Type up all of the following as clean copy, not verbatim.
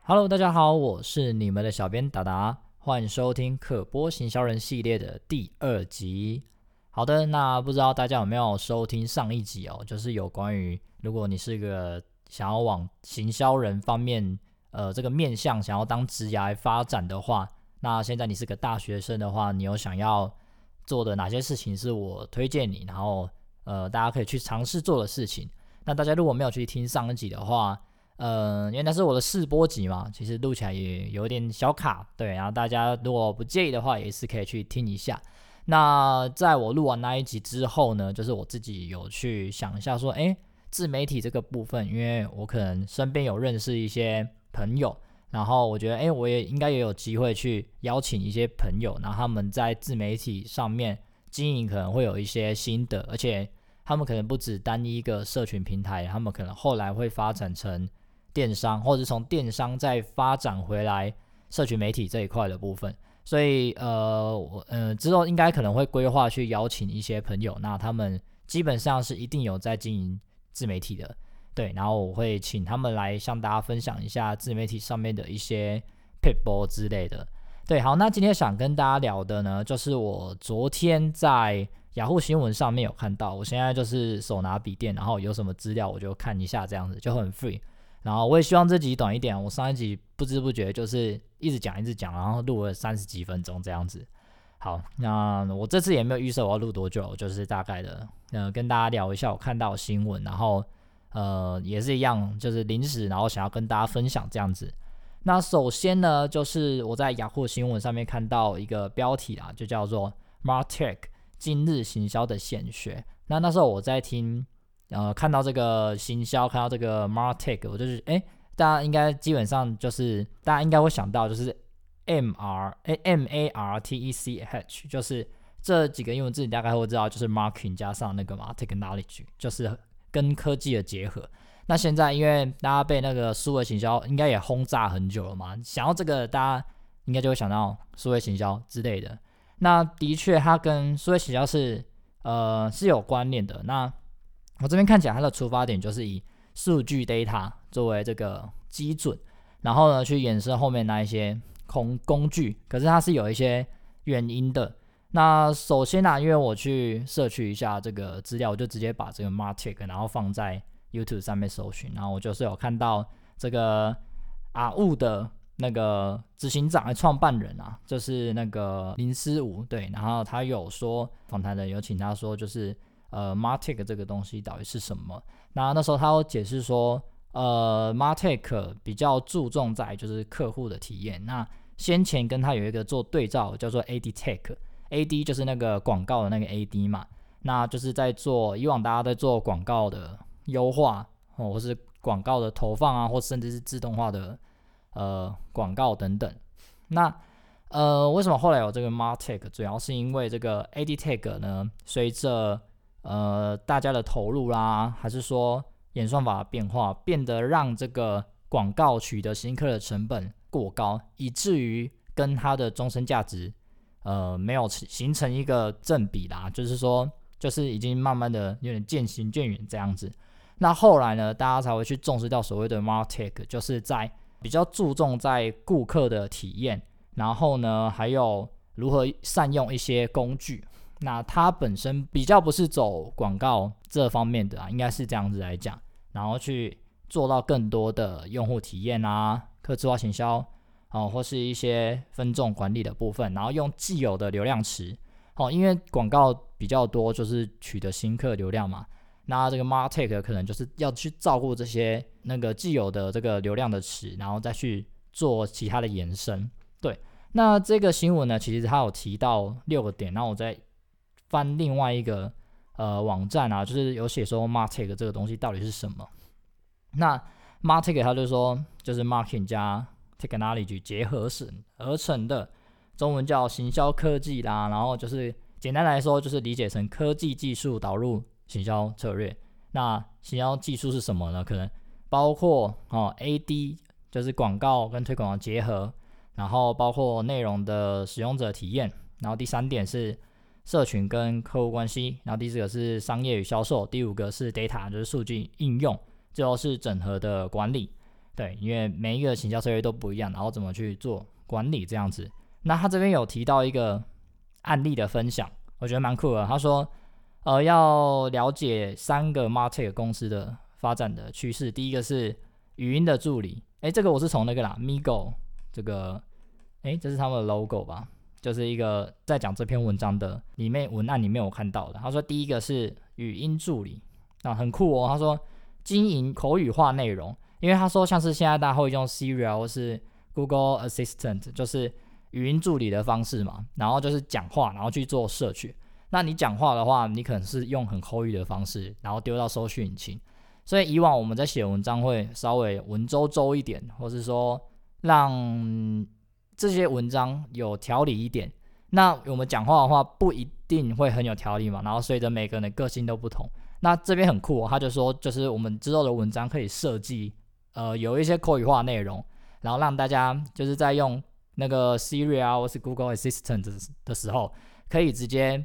Hello， 大家好，我是你们的小编达达，欢迎收听可播行销人系列的第2集。好的，那不知道大家有没有收听上一集哦？就是有关于如果你是一个想要往行销人方面，这个面向想要当职涯发展的话，那现在你是个大学生的话，你有想要做的哪些事情是我推荐你，然后大家可以去尝试做的事情。那大家如果没有去听上一集的话，因为那是我的试播集嘛，其实录起来也有点小卡，对，然后大家如果不介意的话，也是可以去听一下。那在我录完那一集之后呢，就是我自己有去想一下说，自媒体这个部分，因为我可能身边有认识一些朋友，然后我觉得，我也应该也有机会去邀请一些朋友，然后他们在自媒体上面经营可能会有一些心得，而且他们可能不止单一一个社群平台，他们可能后来会发展成电商，或者从电商再发展回来社群媒体这一块的部分。所以我之后应该可能会规划去邀请一些朋友，那他们基本上是一定有在经营自媒体的，对，然后我会请他们来向大家分享一下自媒体上面的一些 pitfall 之类的。对，好，那今天想跟大家聊的呢，就是我昨天在雅虎新闻上面有看到，我现在就是手拿笔电，然后有什么资料我就看一下，这样子就很 free。然后我也希望这集短一点，我上一集不知不觉就是一直讲，然后录了30几分钟这样子。好，那我这次也没有预设我要录多久，就是大概的跟大家聊一下我看到的新闻，然后也是一样，就是临时，然后想要跟大家分享这样子。那首先呢，就是我在雅虎新闻上面看到一个标题啦，就叫做 MarTech 今日行销的显学。那时候我在听看到这个行销，看到这个 MarTech， 我就是大家应该基本上就是大家应该会想到就是 MARTECH， 就是这几个英文字你大概会知道，就是 marketing 加上那个嘛 technology， 就是跟科技的结合。那现在因为大家被那个数位行销应该也轰炸很久了嘛，想要这个大家应该就会想到数位行销之类的。那的确它跟数位行销是有关联的。那我这边看起来它的出发点就是以数据 data 作为这个基准，然后呢去衍生后面那一些工具，可是它是有一些原因的。那首先因为我去摄取一下这个资料，我就直接把这个 MarTech 然后放在 YouTube 上面搜寻，然后我就是有看到这个阿雾的那个执行长创办人啊，就是那个林思武，对，然后他有说访谈人有请他说就是MarTech 这个东西到底是什么。那时候他有解释说MarTech 比较注重在就是客户的体验。那先前跟他有一个做对照叫做 AdTech，AD 就是那个广告的那个 AD 嘛，那就是在做以往大家在做广告的优化或是广告的投放啊，或甚至是自动化的广告等等。那为什么后来有这个 MarTech， 主要是因为这个 AdTech 呢，随着大家的投入啦，还是说演算法的变化，变得让这个广告取得新客的成本过高，以至于跟它的终身价值没有形成一个正比啦，就是说就是已经慢慢的有点渐行渐远这样子。那后来呢，大家才会去重视到所谓的 MarTech， 就是在比较注重在顾客的体验，然后呢还有如何善用一些工具。那它本身比较不是走广告这方面的应该是这样子来讲，然后去做到更多的用户体验啊，客制化行销或是一些分众管理的部分，然后用既有的流量池因为广告比较多就是取得新客流量嘛，那这个 MarTech 可能就是要去照顾这些那个既有的这个流量的池，然后再去做其他的延伸。对，那这个新闻呢，其实它有提到6个点，然后我再翻另外一个网站啊，就是有写说 MarTech 这个东西到底是什么。那 MarTech 它就说就是 marketing 加 technology 结合而成的，中文叫行销科技啦，然后就是简单来说就是理解成科技技术导入行销策略。那行销技术是什么呢？可能包括AD 就是广告跟推广的结合，然后包括内容的使用者体验，然后第3点是社群跟客户关系，然后第4个是商业与销售，第5个是 data 就是数据应用，最后是整合的管理。 对，因为每一个行销策略都不一样，然后怎么去做管理这样子。那他这边有提到一个案例的分享，我觉得蛮酷的。他说，要了解3个 MarTech 公司的发展的趋势。第一个是语音的助理，这个我是从那个啦 Migo 这个，这是他们的 logo 吧，就是一个在讲这篇文章的文案里面我看到的。他说第一个是语音助理，很酷哦。他说经营口语化内容，因为他说像是现在大家会用 Siri 或是 Google Assistant， 就是语音助理的方式嘛，然后就是讲话，然后去做摄取。那你讲话的话，你可能是用很口语的方式，然后丢到搜寻引擎。所以以往我们在写文章会稍微文绉一点，或是说让这些文章有条理一点。那我们讲话的话不一定会很有条理嘛，然后随着每个人的个性都不同。那这边很酷他就说就是我们之后的文章可以设计有一些口语化内容，然后让大家就是在用那个 Siri 或是 Google Assistant 的时候，可以直接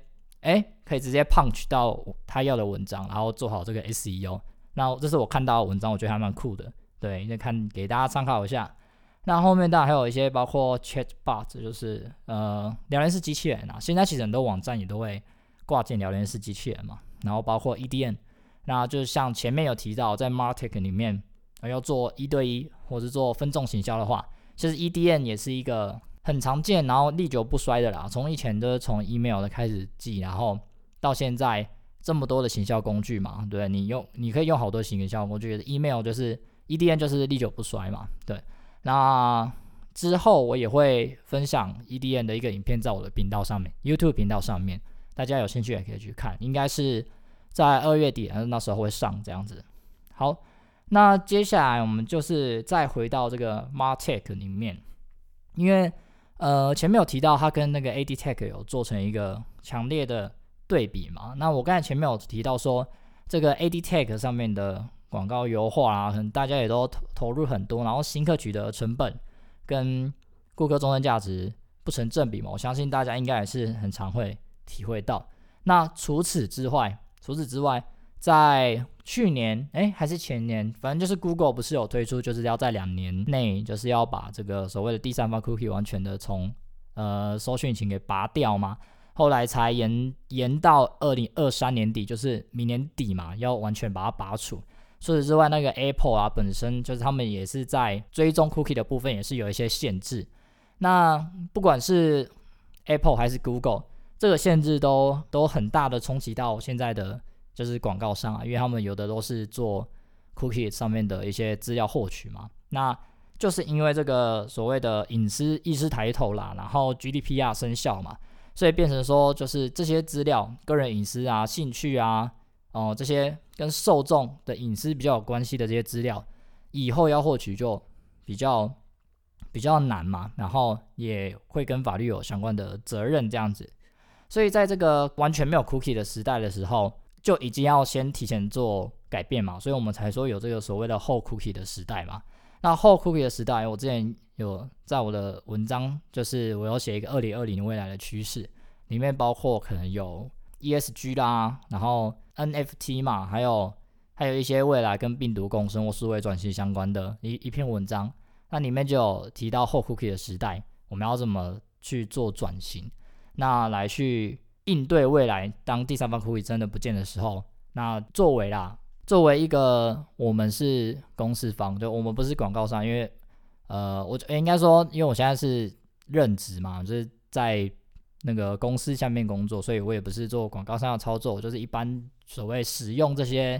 punch 到他要的文章，然后做好这个 SEO。那这是我看到的文章，我觉得还蛮酷的，对，看给大家参考一下。那后面当然还有一些包括 Chatbot， 就是聊天室机器人现在其实很多网站也都会挂进聊天室机器人嘛，然后包括 EDM， 那就是像前面有提到在 MarTech 里面要做1对1或是做分众行销的话，其实 EDM 也是一个很常见然后历久不衰的啦，从以前都是从 email 的开始寄，然后到现在这么多的行销工具嘛，对，你可以用好多行销工具 ，email 就是 EDM 就是历久不衰嘛，对。那之后我也会分享 EDM 的一个影片在我的频道上面 ，YouTube 频道上面，大家有兴趣也可以去看，应该是在2月底，那时候会上这样子。好，那接下来我们就是再回到这个 MarTech 里面，因为前面有提到它跟那个 AdTech 有做成一个强烈的对比嘛，那我刚才前面有提到说这个 AdTech 上面的广告优化可能大家也都投入很多，然后新客取得成本跟顾客终身价值不成正比嘛，我相信大家应该也是很常会体会到。那除此之外，在去年还是前年，反正就是 Google 不是有推出，就是要在2年内就是要把这个所谓的第三方 cookie 完全的从搜寻引擎给拔掉嘛，后来才延到2023年底，就是明年底嘛，要完全把它拔除。除此之外，那个 Apple 本身就是他们也是在追踪 cookie 的部分也是有一些限制。那不管是 Apple 还是 Google， 这个限制都很大的冲击到现在的就是广告商因为他们有的都是做 cookie 上面的一些资料获取嘛。那就是因为这个所谓的隐私意识抬头啦，然后 GDPR 生效嘛，所以变成说就是这些资料、个人隐私兴趣这些跟受众的隐私比较有关系的这些资料，以后要获取就比较难嘛，然后也会跟法律有相关的责任这样子。所以在这个完全没有 cookie 的时代的时候，就已经要先提前做改变嘛，所以我们才说有这个所谓的后 cookie 的时代嘛。那后 cookie 的时代，我之前有在我的文章，就是我有写一个2020未来的趋势，里面包括可能有 ESG 啦，然后 NFT 嘛，还有一些未来跟病毒共生或数位转型相关的一篇文章，那里面就有提到后 cookie 的时代，我们要怎么去做转型，那来去应对未来当第三方 cookie 真的不见的时候，那作为一个我们是公司方，就我们不是广告商，因为我应该说，因为我现在是任职嘛，就是在那个公司下面工作，所以我也不是做广告商的操作，就是一般所谓使用这些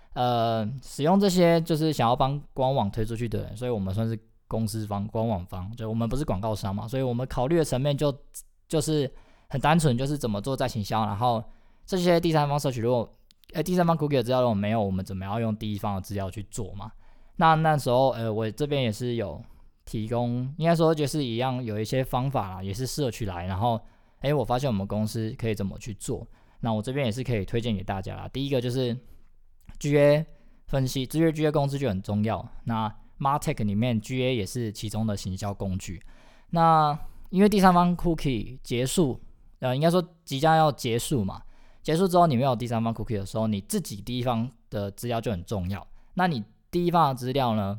就是想要帮官网推出去的人，所以我们算是公司方、官网方，就我们不是广告商嘛，所以我们考虑的层面就是很单纯，就是怎么做再行销，然后这些第三方社群如果第三方 cookie 的资料如果没有，我们怎么样用第一方的资料去做嘛？那时候我这边也是有提供，应该说就是一样有一些方法啦，也是社区来，然后我发现我们公司可以怎么去做，那我这边也是可以推荐给大家啦。第一个就是 GA 分析，职业 GA 工具就很重要，那 MarTech 里面 GA 也是其中的行销工具。那因为第三方 cookie 结束，应该说即将要结束嘛，结束之后你没有第三方 cookie 的时候，你自己第一方的资料就很重要。那你第一方的资料呢，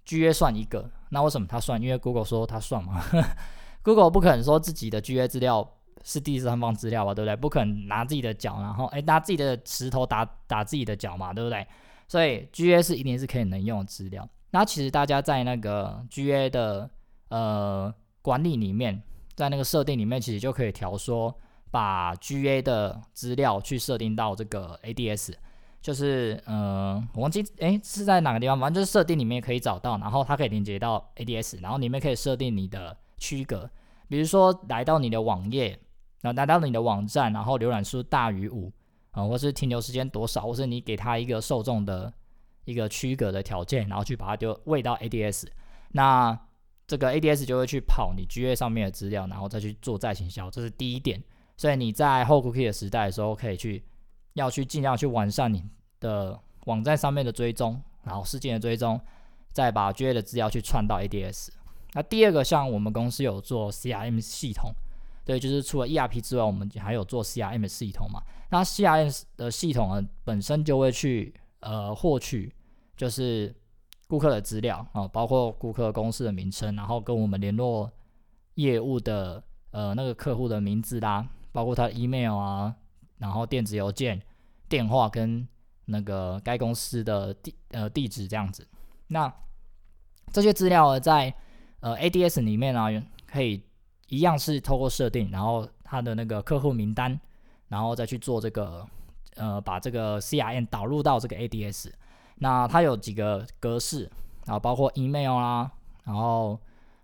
GA 算一个，那为什么它算？因为 Google 说它算嘛，Google 不可能说自己的 GA 资料是第三方资料吧，对不对？不可能拿自己的脚，然后拿自己的石头打自己的脚嘛，对不对？所以 GA 是一定是可以能用的资料。那其实大家在那个 GA 的管理里面，在那个设定里面，其实就可以调说把 GA 的资料去设定到这个 ADS。就是我忘记是在哪个地方，反正就是设定里面可以找到，然后它可以连接到 ADS， 然后里面可以设定你的区隔，比如说来到你的网页，然后来到你的网站，然后浏览数大于5，或是停留时间多少，或是你给它一个受众的一个区隔的条件，然后去把它喂到 ADS， 那这个 ADS 就会去跑你 GA 上面的资料，然后再去做再行销，这是第一点。所以你在后 cookie 的时代的时候，可以要去尽量去完善你的网站上面的追踪，然后事件的追踪，再把 GA 的资料去串到 ADS。那第二个，像我们公司有做 CRM 系统，对，就是除了 ERP 之外，我们还有做 CRM 的系统嘛。那 CRM 的系统呢，本身就会去获取就是顾客的资料包括顾客公司的名称，然后跟我们联络业务的那个客户的名字啦，包括他的 email 啊，然后电子邮件、电话跟那个该公司的地址这样子。那这些资料在ADS 里面呢，可以一样是透过设定，然后他的那个客户名单，然后再去做这个把这个 CRM 导入到这个 ADS。那它有几个格式，然后包括 email 啦，然后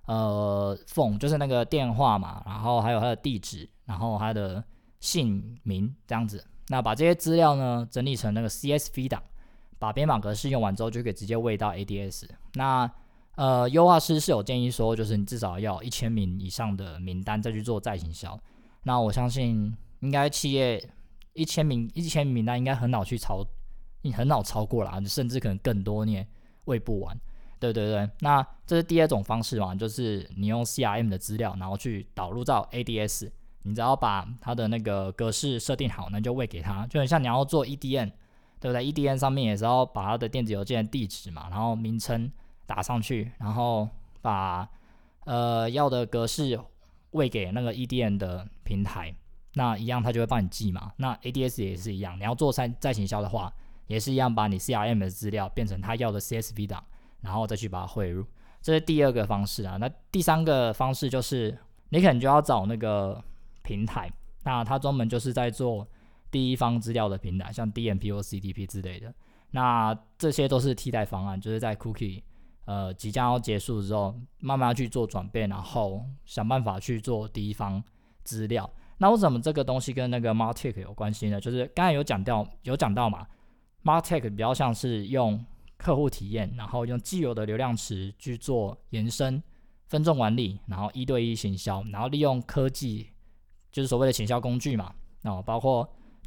phone 就是那个电话嘛，然后还有它的地址，然后它的姓名这样子。那把这些资料呢整理成那个 CSV 档，把编码格式用完之后，就可以直接喂到 ADS。那优化师是有建议说，就是你至少要1000名以上的名单再去做再行销。那我相信应该企业1000名单应该很好超过啦，甚至可能更多你也喂不完。对对对，那这是第二种方式嘛，就是你用 CRM 的资料，然后去导入到 ADS， 你只要把它的那个格式设定好，那就喂给它，就很像你要做 EDN， 对不对 ？EDN 上面也是要把它的电子邮件的地址嘛，然后名称打上去，然后把要的格式喂给那个 EDN 的平台，那一样它就会帮你记嘛。那 ADS 也是一样，你要做再行销的话，也是一样把你 CRM 的资料变成他要的 CSV 档，然后再去把它汇入。这是第二个方式啊。那第三个方式就是你可能就要找那个平台，那它专门就是在做第一方资料的平台，像 DMP 或 CDP 之类的。那这些都是替代方案，就是在 Cookie 即将要结束之后，慢慢去做转变，然后想办法去做第一方资料。那为什么这个东西跟那个 Martech 有关系呢？就是刚才有讲到嘛， Martech 比较像是用客户体验，然后用既有的流量池去做延伸、分众管理，然后1对1行销，然后利用科技，就是所谓的行销工具嘛，包括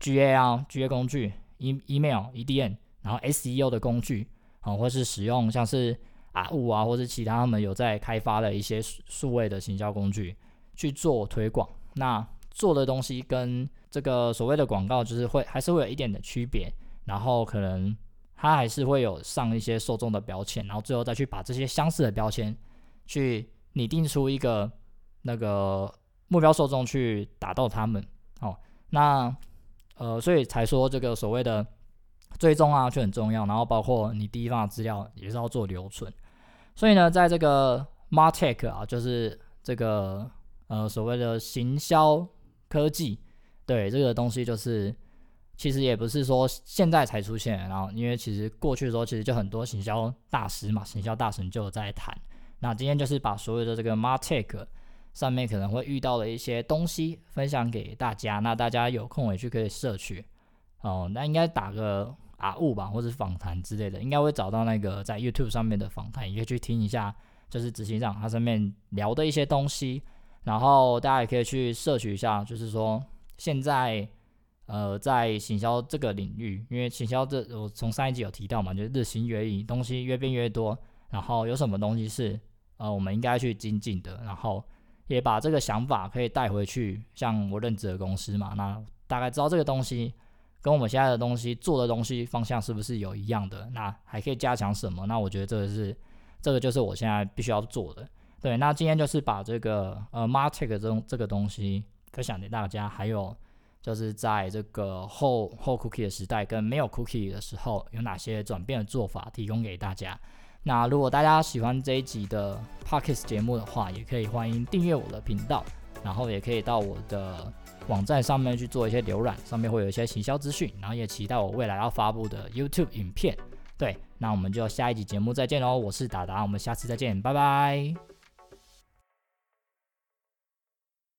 GA 工具、email、EDN， 然后 SEO 的工具，或是使用像是AWU啊，或是其他他们有在开发的一些数位的行销工具去做推广。那做的东西跟这个所谓的广告就是还是会有一点的区别，然后可能它还是会有上一些受众的标签，然后最后再去把这些相似的标签去拟定出一个那个目标受众去打到他们。那所以才说这个所谓的追踪啊就很重要，然后包括你第一方的资料也是要做留存。所以呢，在这个 Martech 啊，就是这个所谓的行销科技，对这个东西就是其实也不是说现在才出现，然后因为其实过去的时候其实就很多行销大师嘛，行销大神就有在谈。那今天就是把所有的这个 Martech 上面可能会遇到的一些东西分享给大家，那大家有空也去可以摄取那应该打个AWU吧，或者访谈之类的，应该会找到那个在 YouTube 上面的访谈，也可以去听一下，就是执行长他上面聊的一些东西。然后大家也可以去摄取一下，就是说现在在行销这个领域，因为行销我从上一集有提到嘛，就是日新月异，东西越变越多，然后有什么东西是我们应该去精进的，然后也把这个想法可以带回去，像我任职的公司嘛，那大概知道这个东西跟我们现在的东西做的东西方向是不是有一样的，那还可以加强什么，那我觉得这个是这个就是我现在必须要做的。对，那今天就是把这个MarTech 这个东西分享给大家，还有就是在这个后 Cookie 的时代跟没有 Cookie 的时候有哪些转变的做法提供给大家。那如果大家喜欢这一集的 Podcast 节目的话，也可以欢迎订阅我的频道，然后也可以到我的网站上面去做一些浏览，上面会有一些行销资讯，然后也期待我未来要发布的 YouTube 影片。对，那我们就下一集节目再见咯，我是达达，我们下次再见，拜拜。